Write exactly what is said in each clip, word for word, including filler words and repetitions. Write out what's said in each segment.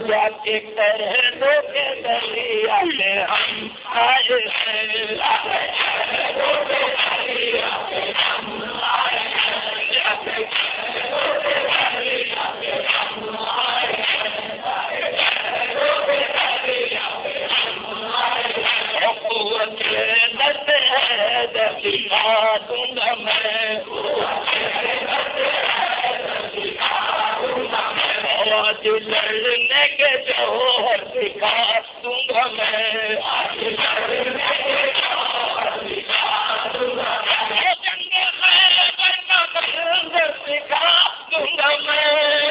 जाके करे दो के दरिया के हम आए हैं दिखा दूंगा मैं आज लड़ने के जोहर दिखा दूंगा मैं जंगे खैबर का मंजर दिखा दूंगा मैं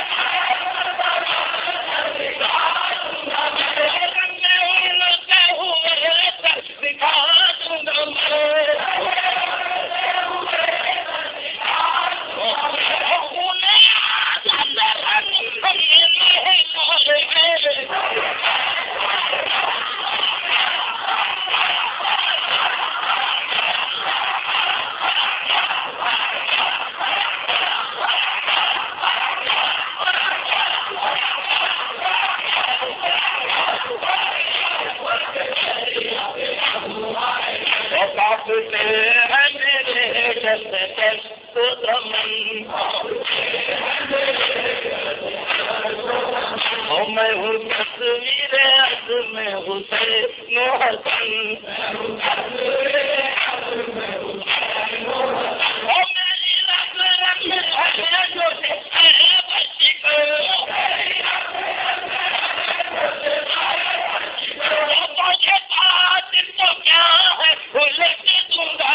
रंगे उनके हुए दर्द दिखा दूंगा मैं मैं हूँ तस्वीर में हुसैन हसन मेरी रग रंग है जो बच्ची को तो क्या है भूल के दूंगा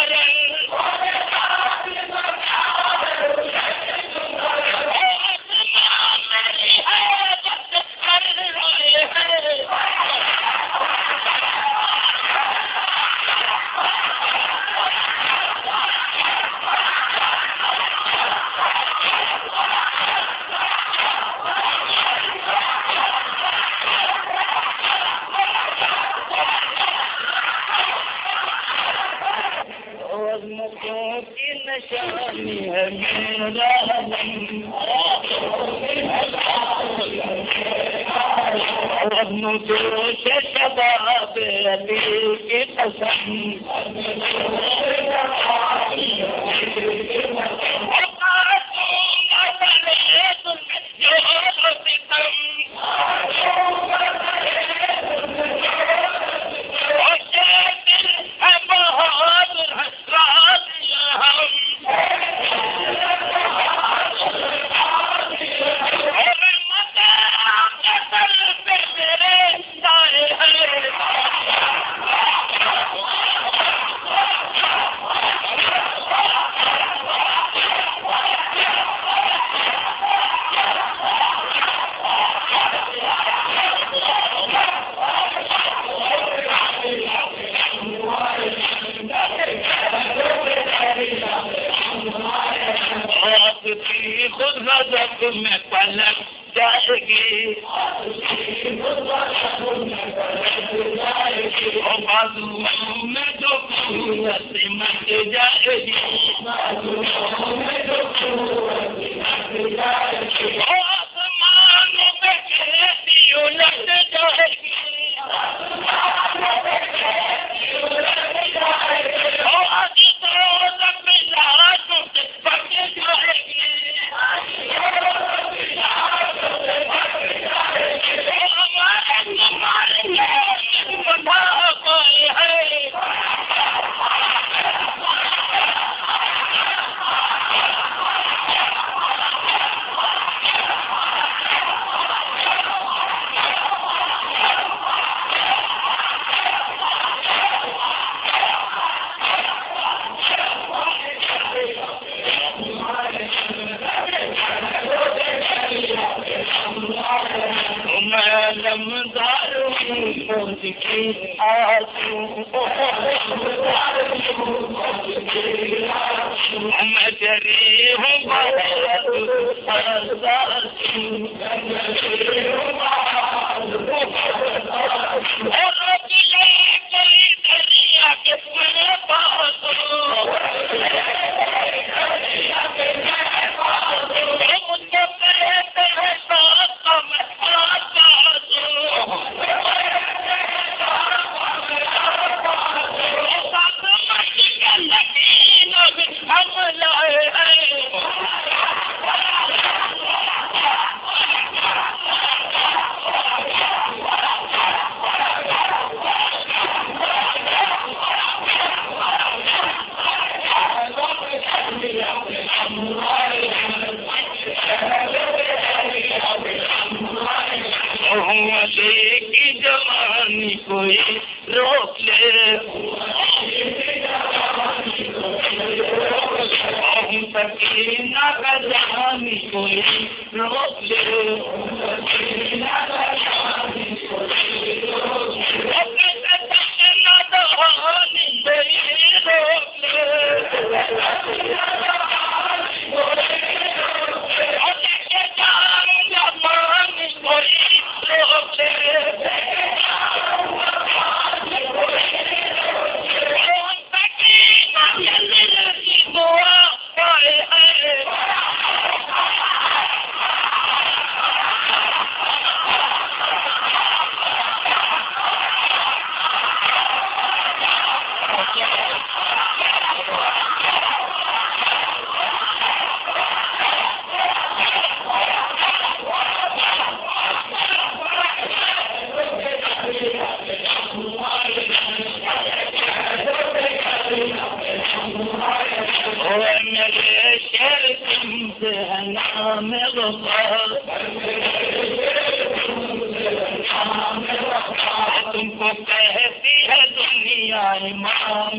निशानी है मेरा मुझे शबाब अली की पसंद खुद गजब में पलट जाएगी और बाजुओं में जो पूरत मच जाएगी आसमानों पे खेती उलट जाएगी और आज तो लपिलाटों से बच जाएगी मैं तेरी हूँ मुझको कहते हैं अली की जवानी कोई रोक ले, सकीना का जवानी कोई रोक ले, तुमको कहती है दुनिया इमाम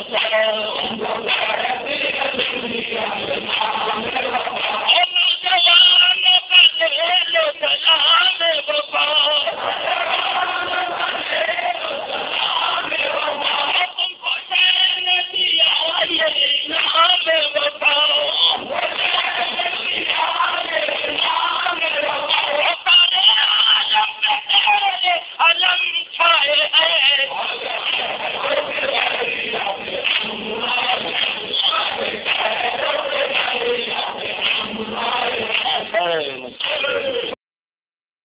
नौजवानों का ले लो सलाम बाबा, तुमको कहने दिया ये इनाम बाबा, अलम छाए है।